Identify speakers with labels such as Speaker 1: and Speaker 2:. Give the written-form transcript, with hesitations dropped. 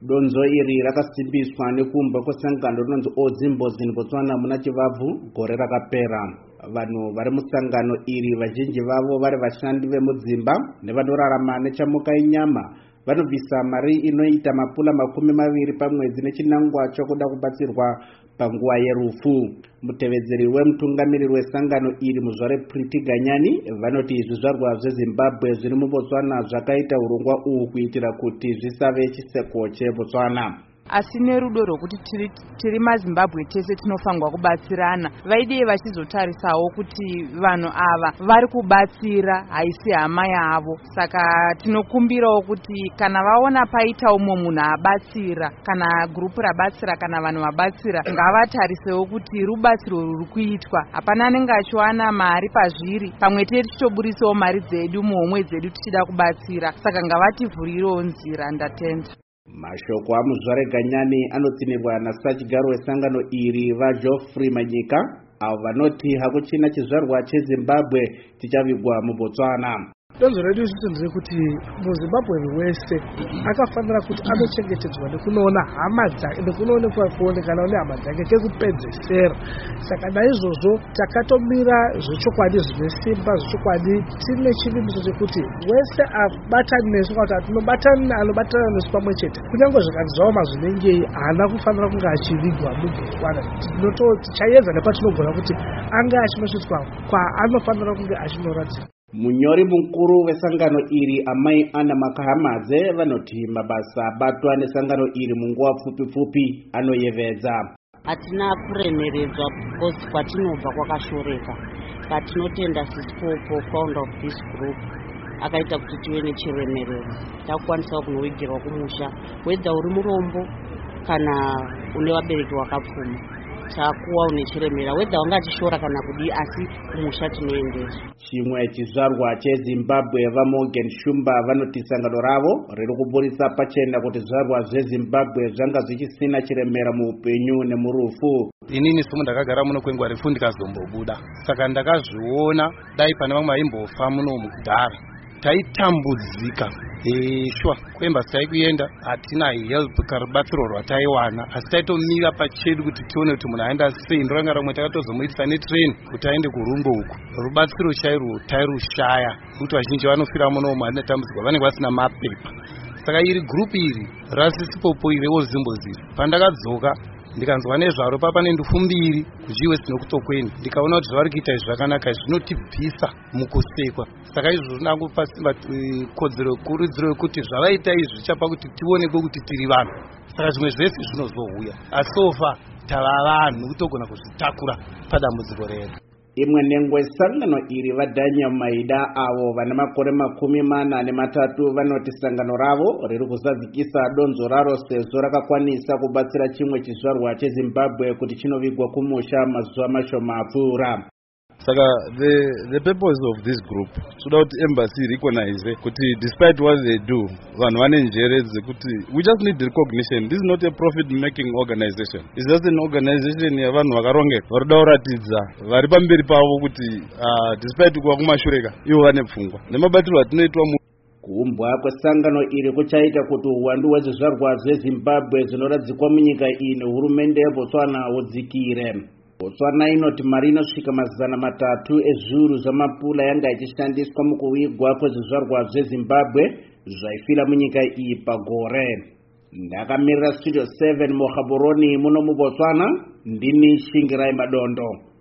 Speaker 1: Donzo iri rakasimbiswa nekumba kwesangano rinonzi Ozimbozi muBotswana muna Chivabvu gore rakapera. Vanhu vari musangano iri vazhinji vavo vari vashandi vemudzimba nevanorarama nechamuka inyama vanobvisa mari inoita mapula 20 pamwedzi nechinangwa chokuda kubatsirwa panguva yerufu. Mutevedzeri wemutungamiriri wesangano iri muzvare Priti Ganyani vanoti zvizvarwa zveZimbabwe zviri muBotswana zvakaita urongwa uhu kuitira kuti zvisave chiseko cheBotswana.
Speaker 2: Asi nerudo rwokuti tiri maZimbabwe tese tinofanirwa kubatsirana. Vaidei vachizotarisawo kuti vanhu ava vari kubatsira haisi hama yavo. Saka tinokumbirawo kuti kana vaona paita umwe munhu abatsira, kana gurupu rabatsira, kana vanhu vabatsira, ngavatarisewo kuti rubatsiro ruri kuitwa. Hapana anenge achiwana mari pazviri, pamwe tete tichoburisawo mari dzedu muhomwe dzedu tichida kubatsira. Saka ngavativhurirewo nzira. Ndatenda.
Speaker 1: Mashoko amuzvare Ganyani anotsinirwa nasachigaro wesangano iri vaGeoffrey Manyika avo vanoti hakuchina chizvarwa cheZimbabwe chichavigwa muBotswana.
Speaker 3: Donzo redu zvitonzere kuti muZimbabwe wese akafanira kuti anochengetedzwa nekunoona hama dzake nekunoonekwa kuonekana nehama dzake kekupedzesera. Saka naizvozvo takatomira zvechokwadi zvine simba zvechokwadi tine chivimbiso chekuti wese abatana nesu kuti atinobatana anobatana nesu pamwe chete. Kunyange zvikanzi zvawo mazvinengei haana kufanira kunge achivigwa muBotswana. Tichaedza nepatinogona kuti anga achinosvitswa kwaanofanira kunge achinoratidza.
Speaker 1: Munyori mukuru wesangano iri Amai Anna Makahamadze vanoti mabasa abatwa nesangano iri munguva pfupi anoyevedza.
Speaker 4: Hatina kuremeredzwa because kwatinobva kwakashoreka. Patinotenda sisipopo founder of this group akaita kuti tive nechiremerero. Takukwanisa kunowigira kumusha wedza uri murombo kana une vabereki vakapfuma. Takuwa unechiremera wedza ungachishora kana kudi asi kumusha tinoendesa.
Speaker 1: Chimwe chizvarwa cheZimbabwe vaMorgan Shumba vanoti sangano ravo riri kuburisa pachena kuti zvizvarwa zveZimbabwe zvanga zvichisina chiremera muupenyu nemurufu.
Speaker 5: Inini somo ndakagara muno kwenguva refu ndikazombobuda. Saka ndakazviona dai pane vamwe vaimbofa muno mugara. Taitambudzika. Shwa kwembasi taikuenda hatina help karubatsiro rwataiwana asi taitomira pachedu kuti tione kuti munhu aenda sei. Ndoranga ramwe takatozomuitisa netrain kuti aende kurumbo uku. Rubatsiro chairwo tairushaya kuti vazhinji vanofira muno vanotambudzika vanenge vasina mapepa. Saka iri gurupu iri rasisipopo iri Ozimbozi pandakadzoka ndikanzwa nezvaro papane ndufu 2 kuchiWest nokutokweni ndikaona kuti zvavari kuita izvi zvakanaka zvinotibvisa mukusekwa. Saka izvo zvinangopa simba kodzero kurudziro yekuti zvavaita izvi zvichapa kuti tionekwe kuti tiri vanhu. Saka zvimwe zvese zvinozouya asi sofa tava vanhu kutogona kuzvitakura padambudziko redu.
Speaker 1: Imwe nengwe sangano iri vaDaniel Maida avo vane makore 43 vanoti sangano ravo riri kuzadzikisa donzo raro sezvo rakakwanisa kubatsira chimwe chizvarwa cheZimbabwe kuti chinovigwa kumusha mazuva mashoma apfuura.
Speaker 6: Saka the purpose of this group so that embassy recognize kuti despite what they do vanhu vane njere dzekuti we just need recognition. This is not a profit making organization. It's just an organization yavanhu vakarongeka varikuda kuratidza vari pamberi pavo kuti despite kuva kumashureka ivo vane pfungwa nemabatirwo atinoitwa
Speaker 1: kuumbwa kwesangano iri kuchaita kuti uwandu hwezvizvarwa zveZimbabwe zvinoradzikwa munyika iyi nehurumende yeBotswana hudzikire. Botswana inoti mari inosvika 300 ezviuru zvamapula yanga ichishandiswa mukuvigwa kwezvizvarwa zveZimbabwe zvaifira munyika iyi pagore. Ndakamirira Studio 7 muGaborone muno muBotswana ndini Shingirai Madondo.